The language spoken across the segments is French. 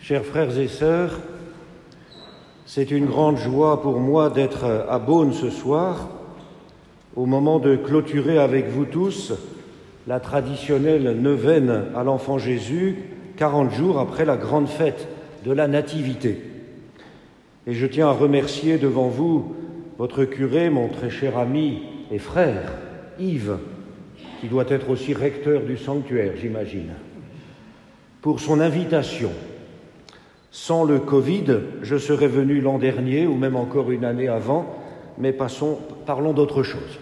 Chers frères et sœurs, c'est une grande joie pour moi d'être à Beaune ce soir, au moment de clôturer avec vous tous la traditionnelle neuvaine à l'Enfant Jésus, 40 jours après la grande fête de la Nativité. Et je tiens à remercier devant vous votre curé, mon très cher ami et frère, Yves, qui doit être aussi recteur du sanctuaire, j'imagine, pour son invitation. Sans le Covid, je serais venu l'an dernier, ou même encore une année avant, mais parlons d'autre chose.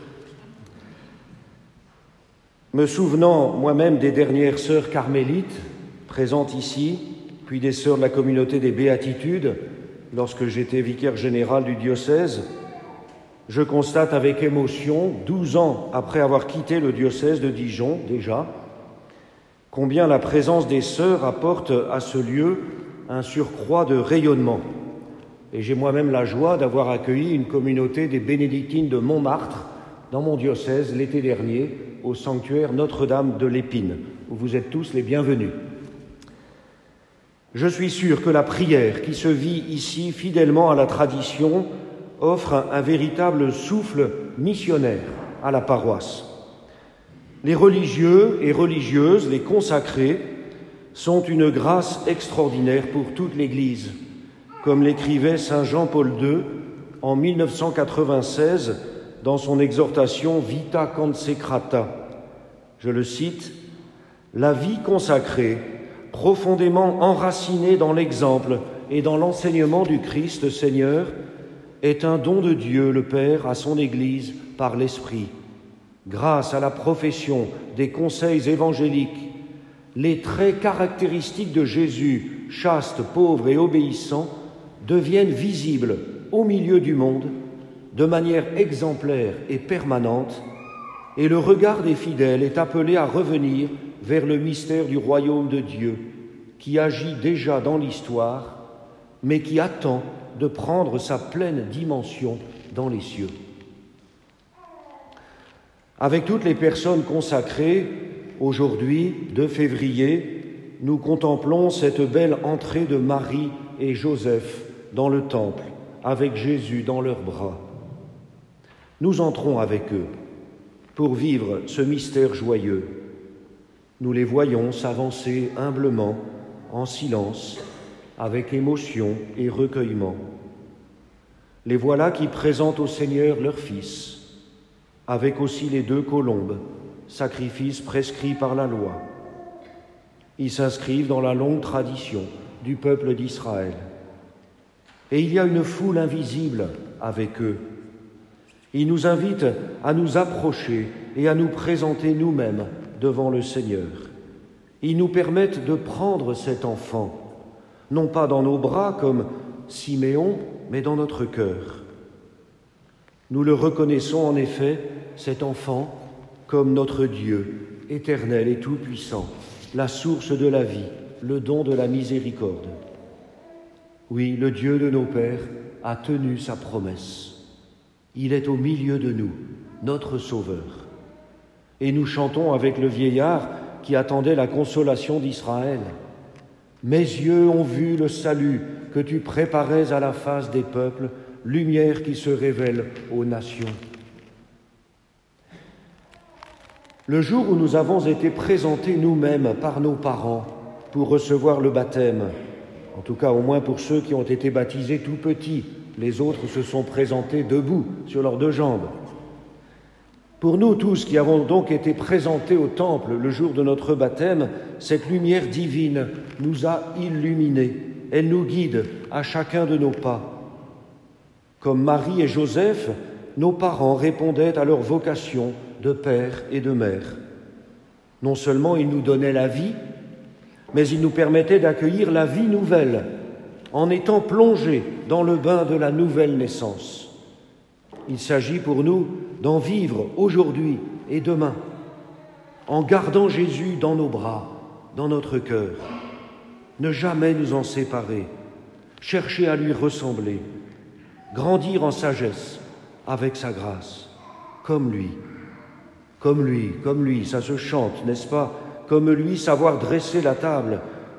Me souvenant moi-même des dernières sœurs carmélites présentes ici, puis des sœurs de la communauté des Béatitudes, lorsque j'étais vicaire général du diocèse, je constate avec émotion, 12 ans après avoir quitté le diocèse de Dijon déjà, combien la présence des sœurs apporte à ce lieu un surcroît de rayonnement. Et j'ai moi-même la joie d'avoir accueilli une communauté des bénédictines de Montmartre dans mon diocèse l'été dernier au sanctuaire Notre-Dame de l'Épine, où vous êtes tous les bienvenus. Je suis sûr que la prière qui se vit ici fidèlement à la tradition offre un véritable souffle missionnaire à la paroisse. Les religieux et religieuses, les consacrés, sont une grâce extraordinaire pour toute l'Église, comme l'écrivait saint Jean-Paul II en 1996 dans son exhortation Vita Consecrata. Je le cite, « La vie consacrée, profondément enracinée dans l'exemple et dans l'enseignement du Christ Seigneur, est un don de Dieu le Père à son Église par l'Esprit. Grâce à la profession des conseils évangéliques, les traits caractéristiques de Jésus, chaste, pauvre et obéissant, deviennent visibles au milieu du monde de manière exemplaire et permanente, et le regard des fidèles est appelé à revenir vers le mystère du royaume de Dieu, qui agit déjà dans l'histoire, mais qui attend de prendre sa pleine dimension dans les cieux. Avec toutes les personnes consacrées, aujourd'hui, 2 février, nous contemplons cette belle entrée de Marie et Joseph dans le temple, avec Jésus dans leurs bras. Nous entrons avec eux pour vivre ce mystère joyeux. Nous les voyons s'avancer humblement, en silence, avec émotion et recueillement. Les voilà qui présentent au Seigneur leur Fils, avec aussi les 2 colombes, sacrifice prescrit par la loi. Ils s'inscrivent dans la longue tradition du peuple d'Israël. Et il y a une foule invisible avec eux. Ils nous invitent à nous approcher et à nous présenter nous-mêmes devant le Seigneur. Ils nous permettent de prendre cet enfant, non pas dans nos bras comme Siméon, mais dans notre cœur. Nous le reconnaissons en effet, cet enfant, comme notre Dieu, éternel et tout-puissant, la source de la vie, le don de la miséricorde. Oui, le Dieu de nos pères a tenu sa promesse. Il est au milieu de nous, notre Sauveur. Et nous chantons avec le vieillard qui attendait la consolation d'Israël. « Mes yeux ont vu le salut que tu préparais à la face des peuples, lumière qui se révèle aux nations. » Le jour où nous avons été présentés nous-mêmes par nos parents pour recevoir le baptême, en tout cas au moins pour ceux qui ont été baptisés tout petits, les autres se sont présentés debout sur leurs 2 jambes. Pour nous tous qui avons donc été présentés au temple le jour de notre baptême, cette lumière divine nous a illuminés, elle nous guide à chacun de nos pas. Comme Marie et Joseph, nos parents répondaient à leur vocation de père et de mère. Non seulement ils nous donnaient la vie, mais ils nous permettaient d'accueillir la vie nouvelle, en étant plongés dans le bain de la nouvelle naissance. Il s'agit pour nous d'en vivre aujourd'hui et demain, en gardant Jésus dans nos bras, dans notre cœur. Ne jamais nous en séparer, chercher à lui ressembler, grandir en sagesse avec sa grâce, comme lui. Comme lui, ça se chante, n'est-ce pas? Comme lui, savoir dresser la table,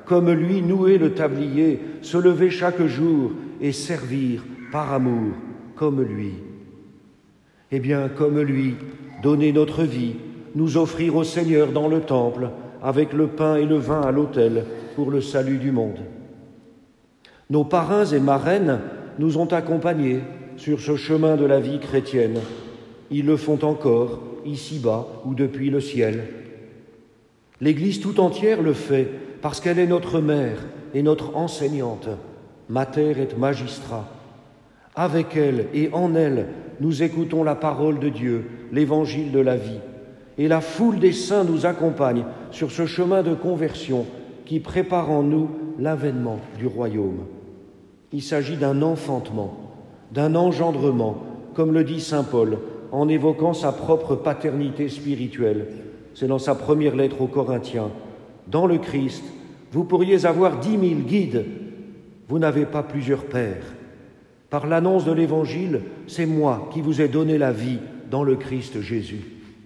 comme lui nouer le tablier, se lever chaque jour et servir par amour, comme lui. Eh bien, comme lui, donner notre vie, nous offrir au Seigneur dans le temple, avec le pain et le vin à l'autel, pour le salut du monde. Nos parrains et marraines nous ont accompagnés sur ce chemin de la vie chrétienne. Ils le font encore, ici-bas ou depuis le ciel. L'Église tout entière le fait parce qu'elle est notre mère et notre enseignante, mater et magistra. Avec elle et en elle, nous écoutons la parole de Dieu, l'évangile de la vie. Et la foule des saints nous accompagne sur ce chemin de conversion qui prépare en nous l'avènement du royaume. Il s'agit d'un enfantement, d'un engendrement, comme le dit saint Paul, en évoquant sa propre paternité spirituelle. C'est dans sa première lettre aux Corinthiens. Dans le Christ, vous pourriez avoir 10 000 guides, vous n'avez pas plusieurs pères. Par l'annonce de l'Évangile, c'est moi qui vous ai donné la vie dans le Christ Jésus.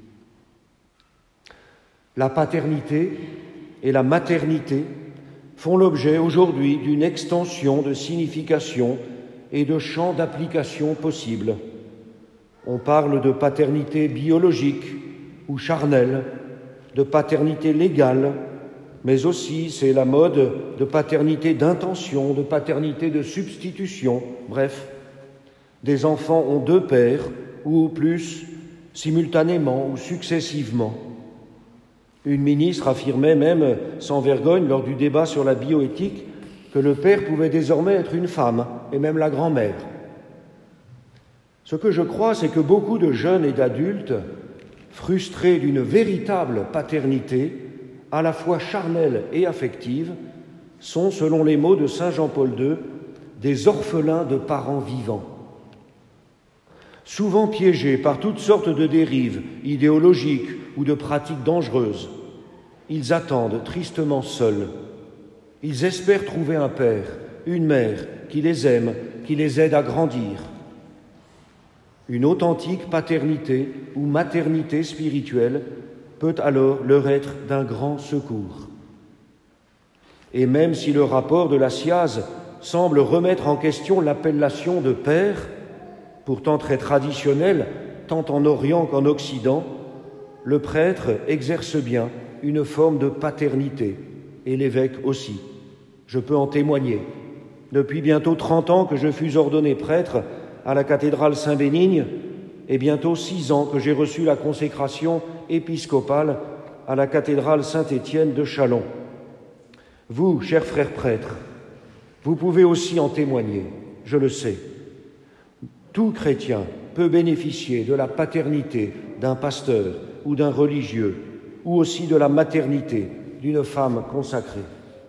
La paternité et la maternité font l'objet aujourd'hui d'une extension de signification et de champ d'application possible. On parle de paternité biologique ou charnelle, de paternité légale, mais aussi c'est la mode de paternité d'intention, de paternité de substitution. Bref, des enfants ont 2 pères ou plus, simultanément ou successivement. Une ministre affirmait même, sans vergogne, lors du débat sur la bioéthique, que le père pouvait désormais être une femme, et même la grand-mère. Ce que je crois, c'est que beaucoup de jeunes et d'adultes, frustrés d'une véritable paternité, à la fois charnelle et affective, sont, selon les mots de saint Jean-Paul II, des orphelins de parents vivants. Souvent piégés par toutes sortes de dérives idéologiques ou de pratiques dangereuses, ils attendent tristement seuls. Ils espèrent trouver un père, une mère qui les aime, qui les aide à grandir. Une authentique paternité ou maternité spirituelle peut alors leur être d'un grand secours. Et même si le rapport de la SIAZ semble remettre en question l'appellation de père, pourtant très traditionnelle tant en Orient qu'en Occident, le prêtre exerce bien une forme de paternité, et l'évêque aussi. Je peux en témoigner. Depuis bientôt 30 ans que je fus ordonné prêtre à la cathédrale Saint-Bénigne, et bientôt 6 ans que j'ai reçu la consécration épiscopale à la cathédrale Saint-Étienne de Châlons. Vous, chers frères prêtres, vous pouvez aussi en témoigner, je le sais. Tout chrétien peut bénéficier de la paternité d'un pasteur ou d'un religieux, ou aussi de la maternité d'une femme consacrée.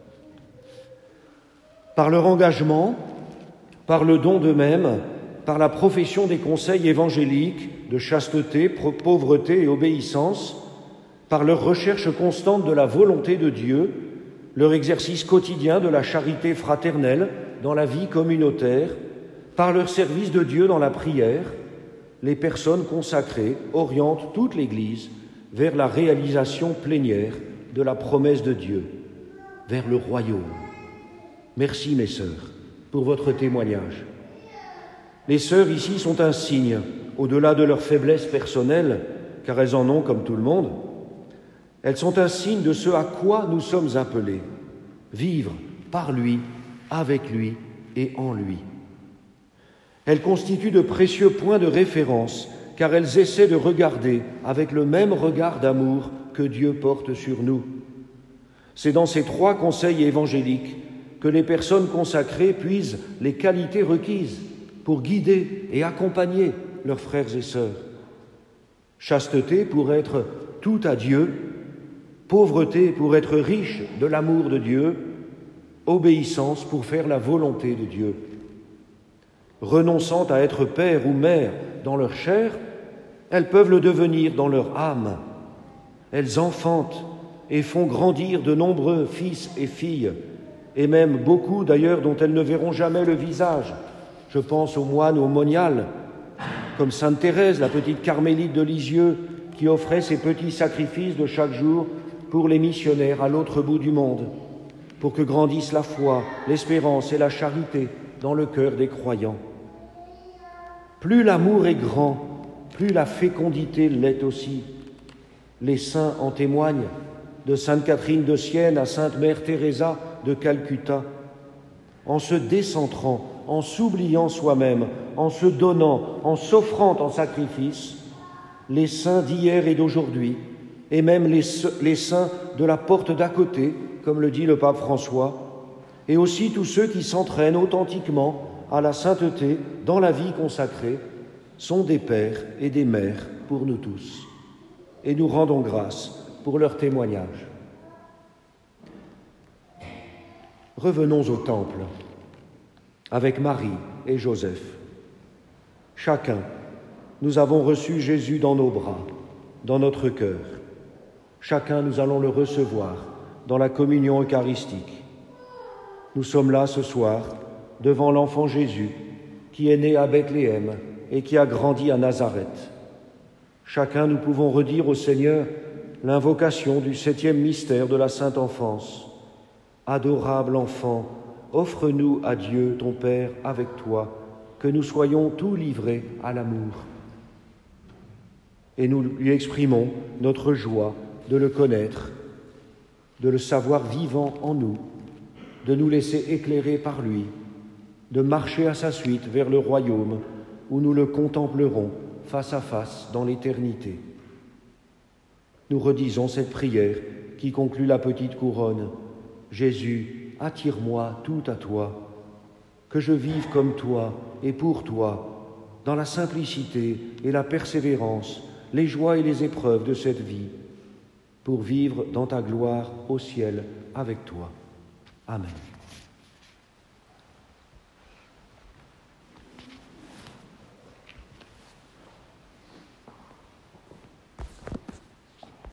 Par leur engagement, par le don d'eux-mêmes, par la profession des conseils évangéliques de chasteté, pauvreté et obéissance, par leur recherche constante de la volonté de Dieu, leur exercice quotidien de la charité fraternelle dans la vie communautaire, par leur service de Dieu dans la prière, les personnes consacrées orientent toute l'Église vers la réalisation plénière de la promesse de Dieu, vers le royaume. Merci, mes sœurs, pour votre témoignage. Les sœurs ici sont un signe, au-delà de leur faiblesse personnelle, car elles en ont comme tout le monde. Elles sont un signe de ce à quoi nous sommes appelés, vivre par lui, avec lui et en lui. Elles constituent de précieux points de référence, car elles essaient de regarder avec le même regard d'amour que Dieu porte sur nous. C'est dans ces 3 conseils évangéliques que les personnes consacrées puisent les qualités requises pour guider et accompagner leurs frères et sœurs. Chasteté pour être tout à Dieu, pauvreté pour être riche de l'amour de Dieu, obéissance pour faire la volonté de Dieu. Renonçant à être père ou mère dans leur chair, elles peuvent le devenir dans leur âme. Elles enfantent et font grandir de nombreux fils et filles, et même beaucoup d'ailleurs dont elles ne verront jamais le visage. Je pense aux moines, aux moniales, comme sainte Thérèse, la petite carmélite de Lisieux, qui offrait ses petits sacrifices de chaque jour pour les missionnaires à l'autre bout du monde. pour que grandissent la foi, l'espérance et la charité dans le cœur des croyants. Plus l'amour est grand, plus la fécondité l'est aussi. Les saints en témoignent, de Sainte Catherine de Sienne à Sainte Mère Teresa de Calcutta. En se décentrant, en s'oubliant soi-même, en se donnant, en s'offrant en sacrifice, les saints d'hier et d'aujourd'hui, et même les saints de la porte d'à côté, comme le dit le pape François, et aussi tous ceux qui s'entraînent authentiquement à la sainteté dans la vie consacrée, sont des pères et des mères pour nous tous. Et nous rendons grâce pour leur témoignage. Revenons au temple avec Marie et Joseph. Chacun, nous avons reçu Jésus dans nos bras, dans notre cœur. Chacun, nous allons le recevoir dans la communion eucharistique. Nous sommes là ce soir devant l'enfant Jésus qui est né à Bethléem et qui a grandi à Nazareth. Chacun, nous pouvons redire au Seigneur l'invocation du 7e mystère de la Sainte Enfance. Adorable enfant, offre-nous à Dieu, ton Père, avec toi, que nous soyons tout livrés à l'amour. Et nous lui exprimons notre joie de le connaître, de le savoir vivant en nous, de nous laisser éclairer par lui, de marcher à sa suite vers le royaume où nous le contemplerons face à face dans l'éternité. Nous redisons cette prière qui conclut la petite couronne. Jésus, attire-moi tout à toi, que je vive comme toi et pour toi, dans la simplicité et la persévérance, les joies et les épreuves de cette vie, pour vivre dans ta gloire au ciel avec toi. Amen.